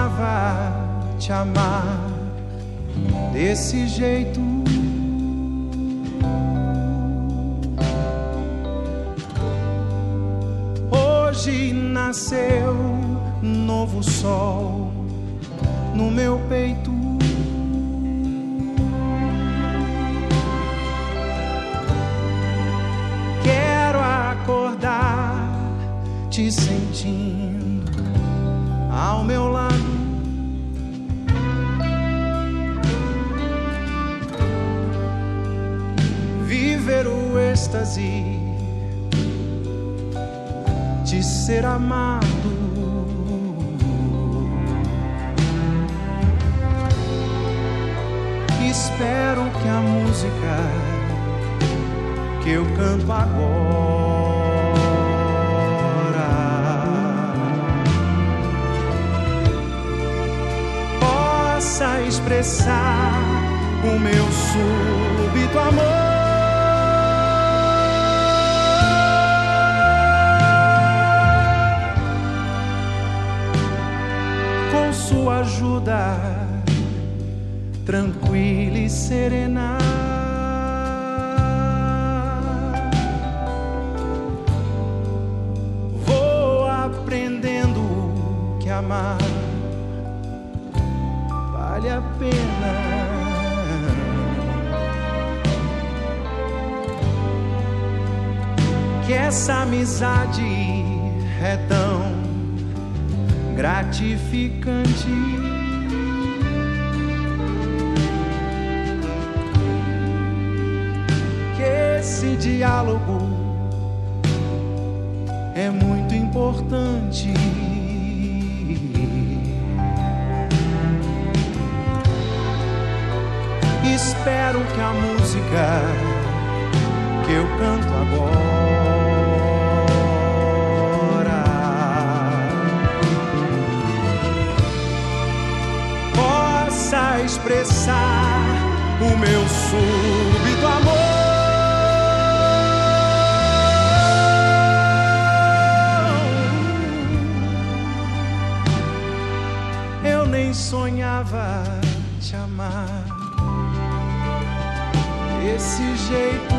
sonhava te amar desse jeito. Hoje nasceu novo sol no meu peito. Quero acordar te sentindo ao meu lado. Viver o êxtase de ser amado. Espero que a música que eu canto agora possa expressar o meu súbito amor. Com sua ajuda tranquila e serena, vou aprendendo que amar vale a pena. Que essa amizade é tão gratificante. Esse diálogo é muito importante. Espero que a música que eu canto agora possa expressar o meu súbito amor. Nem sonhava te amar desse jeito.